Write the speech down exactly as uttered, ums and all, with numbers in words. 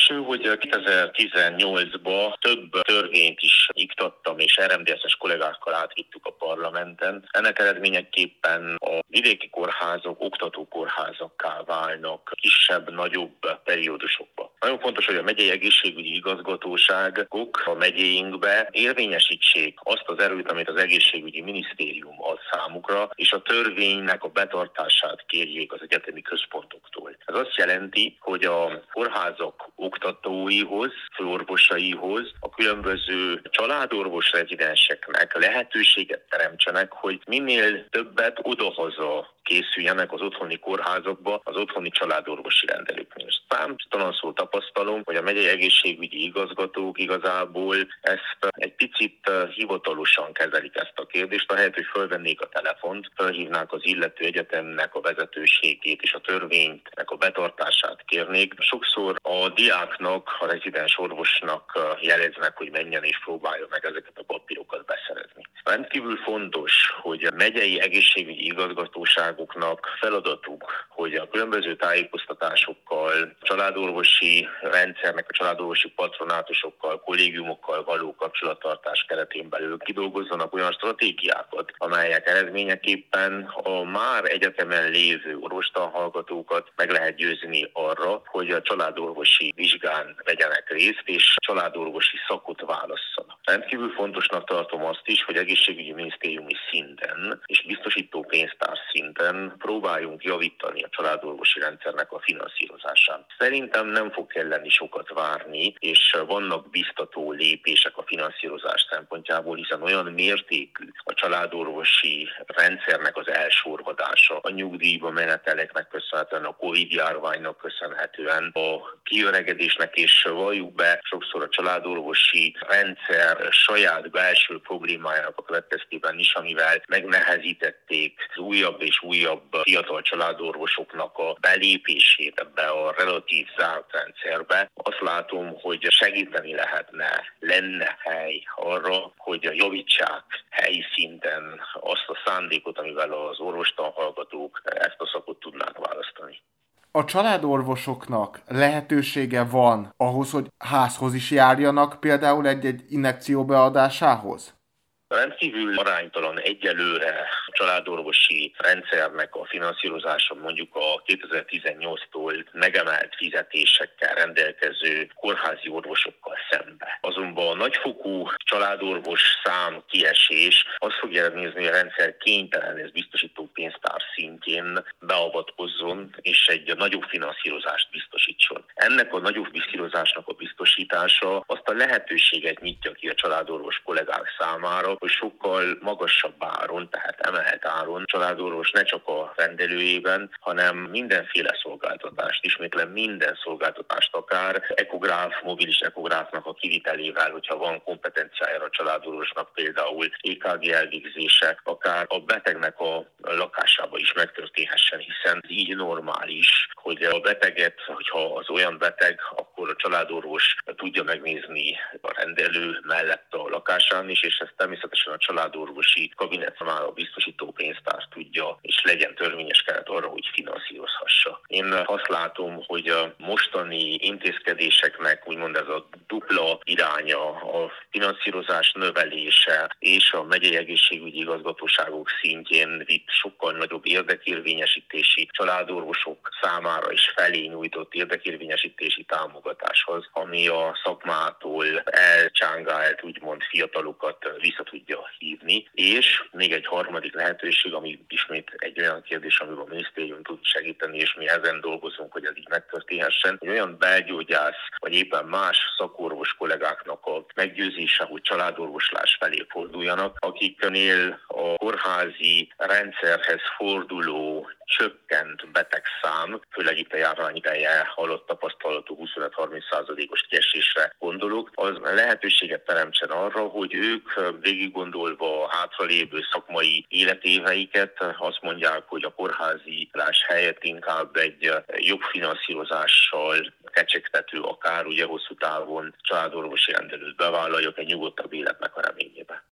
első, hogy kétezer-tizennyolcban több törvényt is iktattam, és er em dé es-es kollégákkal átvittük a parlamenten. Ennek eredményeképpen a vidéki kórházak oktatókórházakká válnak kisebb, nagyobb periódusokba. Nagyon fontos, hogy a megyei egészségügyi igazgatóságok a megyéinkbe érvényesítsék azt az erőt, amit az egészségügyi minisztérium ad számukra, és a törvénynek a betartását kérjék az egyetemi központoktól. Ez azt jelenti, hogy a kórházak oktatóihoz, főorvosaihoz, a különböző családorvos rezidenseknek lehetőséget teremtsenek, hogy minél többet odahaza készüljenek az otthoni kórházakba, az otthoni családorvosi rendelőknél. Számtalan szó tapasztalom, hogy a megyei egészségügyi igazgatók igazából ezt egy picit hivatalosan kezelik ezt a kérdést, ahelyett, hogy fölvennék a telefont, felhívnák az illető egyetemnek a vezetőségét és a törvénynek a betartását kérnék. Sokszor a diáknak, a rezidens orvosnak jeleznek, hogy menjen és próbálja meg ezeket a papírokat beszerezni. Rendkívül fontos, hogy a megyei egészségügyi igazgatóságoknak feladatuk, hogy a különböző tájékoztatásokkal, családorvosi rendszernek, a családorvosi patronátusokkal, kollégiumokkal való kapcsolattartás keretén belül kidolgozzanak olyan stratégiákat, amelyek eredményeképpen a már egyetemen lévő orvostanhallgatókat meg lehet győzni arra, hogy a családorvosi vizsgán vegyenek részt, és családorvosi szakot válasszanak. Rendkívül fontosnak tartom azt is, hogy egészségügyi minisztériumi szinten és biztosító pénztár szinten próbáljunk javítani a családorvosi rendszernek a finanszírozásán. Szerintem nem fog kelleni sokat várni, és vannak biztató lépések a finanszírozás szempontjából, hiszen olyan mértékű a családorvosi rendszernek az elsorvadása, a nyugdíjba meneteleknek köszönhetően, a Covid-járványnak köszönhetően, a kiöregedésnek, és valljuk be, sokszor a családorvosi rendszer saját belső problémájának a következtében is, amivel megnehezítették az újabb és újabb fiatal családorvosoknak a belépését ebbe a relatív zárt rendszerbe. Azt látom, hogy segíteni lehetne, lenne hely arra, hogy javítsák helyi szinten azt a szándékot, amivel az orvostanhallgatók ezt a szakot tudnák választani. A családorvosoknak lehetősége van ahhoz, hogy házhoz is járjanak, például egy-egy injekció beadásához? Rendkívül aránytalan egyelőre a családorvosi rendszernek a finanszírozása mondjuk a kétezer-tizennyolctól megemelt fizetésekkel rendelkező kórházi orvosokkal szembe. Azonban a nagyfokú családorvos szám kiesés azt fogja eredményezni, hogy a rendszer kénytelen ez biztosító pénztár szintjén beavatkozzon és egy nagyobb finanszírozást biztosítson. Ennek a nagyobb finanszírozásnak a biztosítása azt a lehetőséget nyitja ki a családorvos kollégák számára, hogy sokkal magasabb áron, tehát emelt áron családorvos ne csak a rendelőjében, hanem mindenféle szolgáltatást, ismétlen minden szolgáltatást, akár ekográf, mobilis ekográfnak a kivitelével, hogyha van kompetenciája a családorvosnak, például é ká gé elvégzése, akár a betegnek a lakásába is megtörténhessen, hiszen így normális, hogy a beteget, hogyha az olyan beteg, akkor a családorvos tudja megnézni a rendelő mellett a lakásán is, és ez természetesen a családorvosi kabinet számára biztosító pénztár tudja, és legyen törvényes keret arra, hogy finanszírozhassa. Én azt látom, hogy a mostani intézkedéseknek úgymond ez a dupla iránya, a finanszírozás növelése és a megyei egészségügyi igazgatóságok szintjén vitt sokkal nagyobb érdekérvényesítési, családorvosok számára is felé nyújtott érdekérvényesítési támogatáshoz, ami a szakmától elcsángált úgymond fiatalokat vissza tudja hívni. És még egy harmadik lehetőség, ami ismét egy olyan kérdés, amiben a minisztérium tud segíteni, és mi ezen dolgozunk, hogy ez így megtörténhessen, hogy olyan belgyógyász, vagy éppen más szakorvos kollégáknak a meggyőzése, hogy családorvoslás felé forduljanak, akiknél a kórházi rendszerhez forduló csökkent betegszám, főleg itt a járvány ideje alatt tapasztalatú huszonöt-harminc százalékos kiesésre gondolok, az lehetőséget teremtsen arra, hogy ők végig gondolva a hátralévő szakmai életéveiket azt mondják, hogy a kórházilás helyett inkább egy jogfinanszírozással kecsegtető, akár ugye hosszú távon családorvosi rendelőt bevállaljak egy nyugodtabb életnek a reményébe.